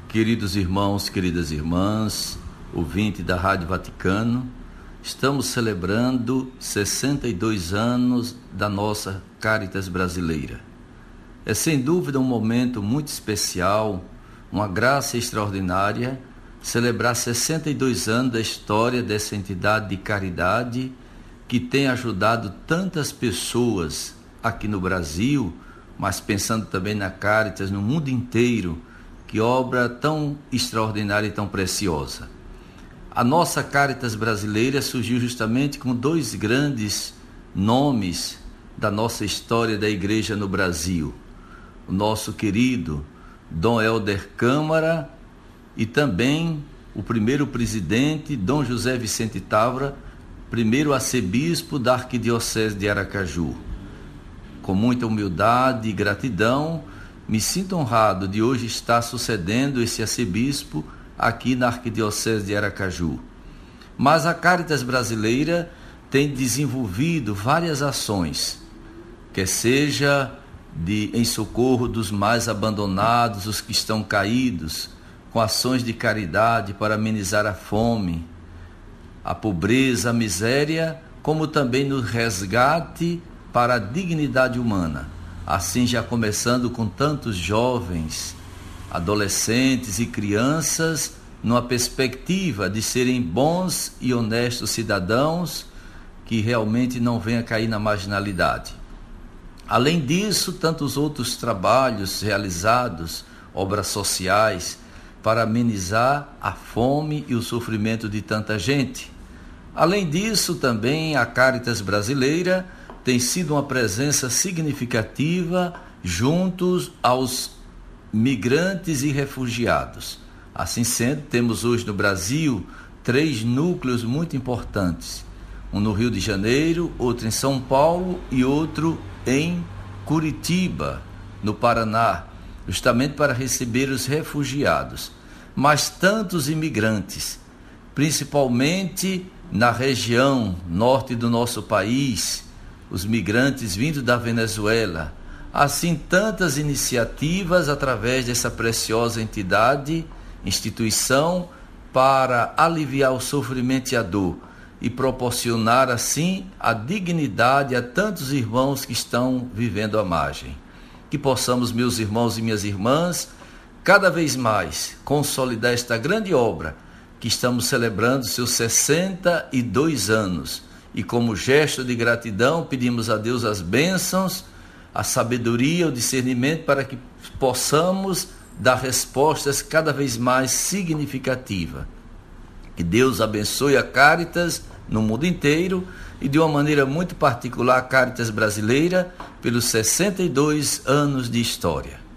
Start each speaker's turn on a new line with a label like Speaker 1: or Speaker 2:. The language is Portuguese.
Speaker 1: Queridos irmãos, queridas irmãs, ouvinte da Rádio Vaticano, estamos celebrando 62 anos da nossa Caritas brasileira. É sem dúvida um momento muito especial, uma graça extraordinária, celebrar 62 anos da história dessa entidade de caridade que tem ajudado tantas pessoas aqui no Brasil, mas pensando também na Caritas no mundo inteiro. Que obra tão extraordinária e tão preciosa. A nossa Caritas brasileira surgiu justamente com dois grandes nomes da nossa história da Igreja no Brasil. O nosso querido Dom Helder Câmara e também o primeiro presidente, Dom José Vicente Távora, primeiro arcebispo da Arquidiocese de Aracaju. Com muita humildade e gratidão, me sinto honrado de hoje estar sucedendo esse arcebispo aqui na Arquidiocese de Aracaju. Mas a Caritas brasileira tem desenvolvido várias ações, quer seja em socorro dos mais abandonados, os que estão caídos, com ações de caridade para amenizar a fome, a pobreza, a miséria, como também no resgate para a dignidade humana. Assim, já começando com tantos jovens, adolescentes e crianças, numa perspectiva de serem bons e honestos cidadãos que realmente não venham a cair na marginalidade. Além disso, tantos outros trabalhos realizados, obras sociais, para amenizar a fome e o sofrimento de tanta gente. Além disso, também a Caritas brasileira tem sido uma presença significativa juntos aos migrantes e refugiados. Assim sendo, temos hoje no Brasil 3 núcleos muito importantes. Um no Rio de Janeiro, outro em São Paulo e outro em Curitiba, no Paraná, justamente para receber os refugiados. Mas tantos imigrantes, principalmente na região norte do nosso país, os migrantes vindo da Venezuela, assim tantas iniciativas através dessa preciosa entidade, instituição, para aliviar o sofrimento e a dor e proporcionar assim a dignidade a tantos irmãos que estão vivendo à margem. Que possamos, meus irmãos e minhas irmãs, cada vez mais consolidar esta grande obra que estamos celebrando seus 62 anos. E como gesto de gratidão, pedimos a Deus as bênçãos, a sabedoria, o discernimento para que possamos dar respostas cada vez mais significativas. Que Deus abençoe a Caritas no mundo inteiro e de uma maneira muito particular a Caritas brasileira pelos 62 anos de história.